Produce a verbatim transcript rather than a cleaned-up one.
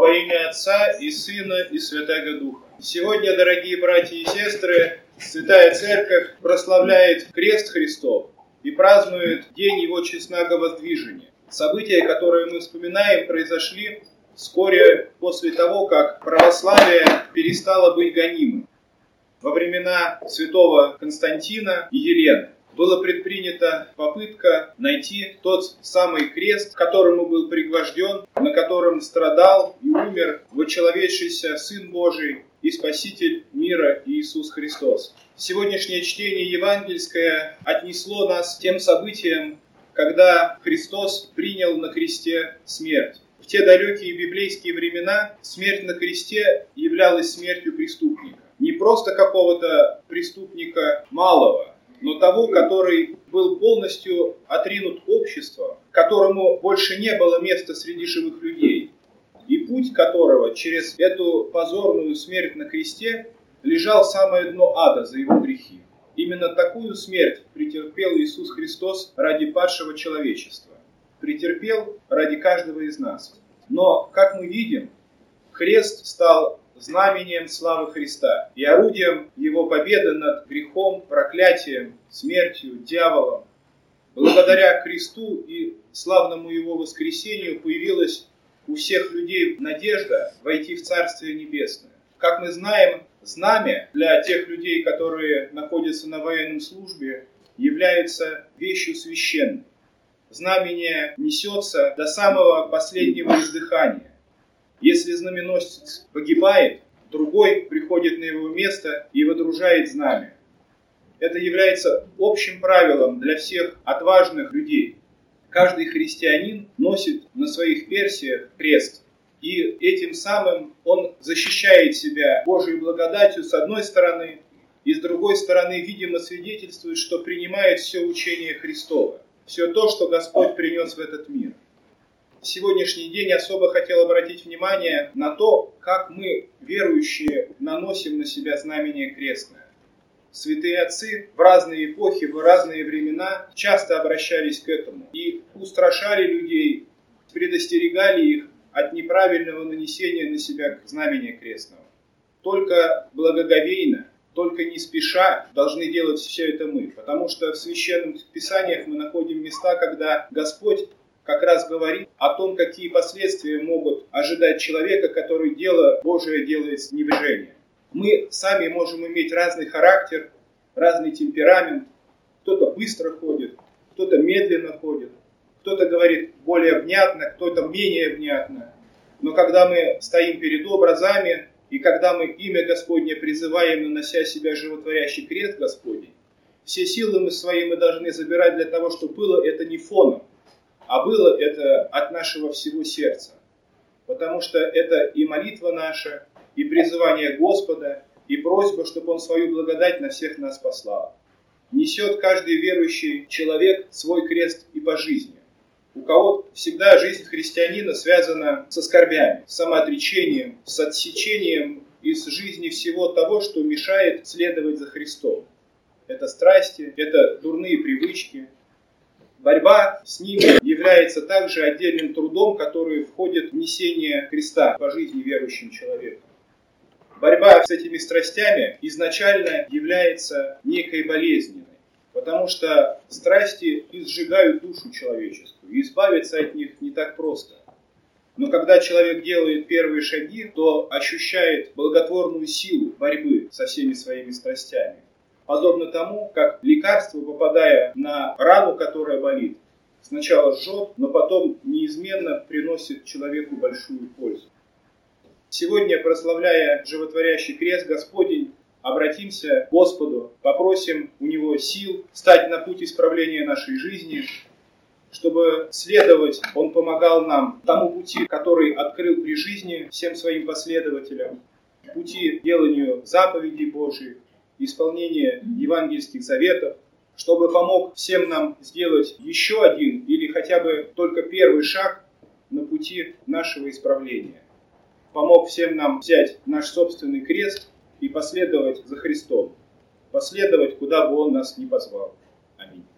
Во имя Отца и Сына и Святаго Духа. Сегодня, дорогие братья и сестры, Святая Церковь прославляет крест Христов и празднует день Его честного воздвижения. События, которые мы вспоминаем, произошли вскоре после того, как православие перестало быть гонимым. Во времена святого Константина и Елены была предпринята попытка найти тот самый крест, к которому был пригвожден, на котором страдал и умер вочеловечийся Сын Божий и Спаситель мира Иисус Христос. Сегодняшнее чтение евангельское отнесло нас к тем событиям, когда Христос принял на кресте смерть. В те далекие библейские времена смерть на кресте являлась смертью преступника. Не просто какого-то преступника малого, но того, который был полностью отринут обществом, которому больше не было места среди живых людей, и путь которого через эту позорную смерть на кресте лежал самое дно ада за его грехи. Именно такую смерть претерпел Иисус Христос ради падшего человечества. Претерпел ради каждого из нас. Но, как мы видим, крест стал знамением славы Христа и орудием Его победы над грехом, проклятием, смертью, дьяволом. Благодаря кресту и славному Его воскресению появилась у всех людей надежда войти в Царствие Небесное. Как мы знаем, знамя для тех людей, которые находятся на военной службе, является вещью священной. Знамение несется до самого последнего издыхания. Если знаменосец погибает, другой приходит на его место и водружает знамя. Это является общим правилом для всех отважных людей. Каждый христианин носит на своих персиях крест. И этим самым он защищает себя Божьей благодатью с одной стороны, и с другой стороны, видимо, свидетельствует, что принимает все учение Христово, все то, что Господь принес в этот мир. В сегодняшний день особо хотел обратить внимание на то, как мы, верующие, наносим на себя знамение крестное. Святые отцы в разные эпохи, в разные времена часто обращались к этому и устрашали людей, предостерегали их от неправильного нанесения на себя знамения крестного. Только благоговейно, только не спеша должны делать все это мы, потому что в священных писаниях мы находим места, когда Господь как раз говорит о том, какие последствия могут ожидать человека, который дело Божие делает с небрежением. Мы сами можем иметь разный характер, разный темперамент. Кто-то быстро ходит, кто-то медленно ходит, кто-то говорит более внятно, кто-то менее внятно. Но когда мы стоим перед образами, и когда мы имя Господне призываем, нанося себя животворящий крест Господень, все силы мы свои мы должны забирать для того, чтобы было это не фоном, а было это от нашего всего сердца. Потому что это и молитва наша, и призывание Господа, и просьба, чтобы Он свою благодать на всех нас послал. Несет каждый верующий человек свой крест и по жизни. У кого всегда жизнь христианина связана со скорбями, с самоотречением, с отсечением из жизни всего того, что мешает следовать за Христом. Это страсти, это дурные привычки. Борьба с ними является также отдельным трудом, который входит в несение креста по жизни верующим человеком. Борьба с этими страстями изначально является некой болезненной, потому что страсти изжигают душу человеческую, и избавиться от них не так просто. Но когда человек делает первые шаги, то ощущает благотворную силу борьбы со всеми своими страстями. Подобно тому, как лекарство, попадая на рану, которая болит, сначала жжет, но потом неизменно приносит человеку большую пользу. Сегодня, прославляя животворящий крест Господень, обратимся к Господу, попросим у Него сил стать на путь исправления нашей жизни, чтобы следовать, Он помогал нам тому пути, который открыл при жизни всем своим последователям, пути деланию заповедей Божьих, исполнения евангельских заветов, чтобы помог всем нам сделать еще один или хотя бы только первый шаг на пути нашего исправления. Помог всем нам взять наш собственный крест и последовать за Христом, последовать, куда бы Он нас ни позвал. Аминь.